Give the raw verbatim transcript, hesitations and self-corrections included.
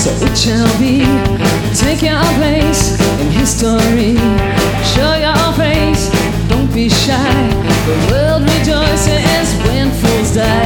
So it shall be. Take your place in history. Show your face, don't be shy. The world rejoices when fools die.